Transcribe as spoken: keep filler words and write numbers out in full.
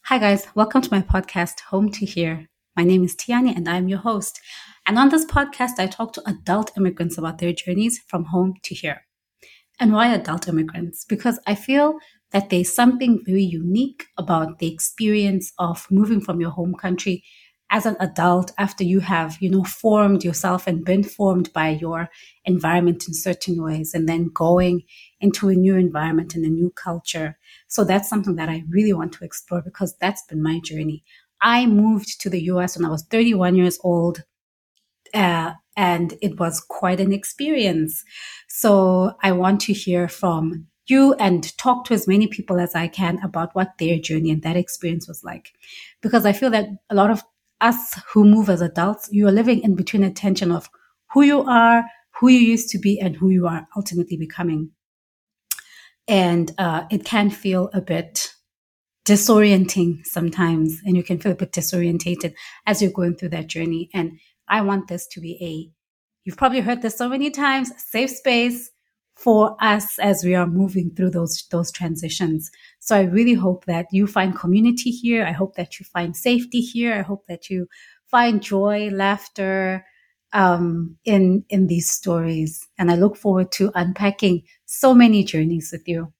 Hi, guys. Welcome to my podcast, Home to Here. My name is Tiani and I'm your host. And on this podcast, I talk to adult immigrants about their journeys from home to here. And why adult immigrants? Because I feel that there's something very unique about the experience of moving from your home country as an adult after you have, you know, formed yourself and been formed by your environment in certain ways and then going into a new environment and a new culture. So that's something that I really want to explore because that's been my journey. I moved to the U S when I was thirty-one years old. Uh, and it was quite an experience. So I want to hear from you and talk to as many people as I can about what their journey and that experience was like. Because I feel that a lot of us who move as adults, you are living in between a tension of who you are, who you used to be, and who you are ultimately becoming. And uh, it can feel a bit disorienting sometimes, and you can feel a bit disorientated as you're going through that journey. And I want this to be a, you've probably heard this so many times, safe space for us as we are moving through those those transitions. So I really hope that you find community here. I hope that you find safety here. I hope that you find joy, laughter um, in in these stories. And I look forward to unpacking so many journeys with you.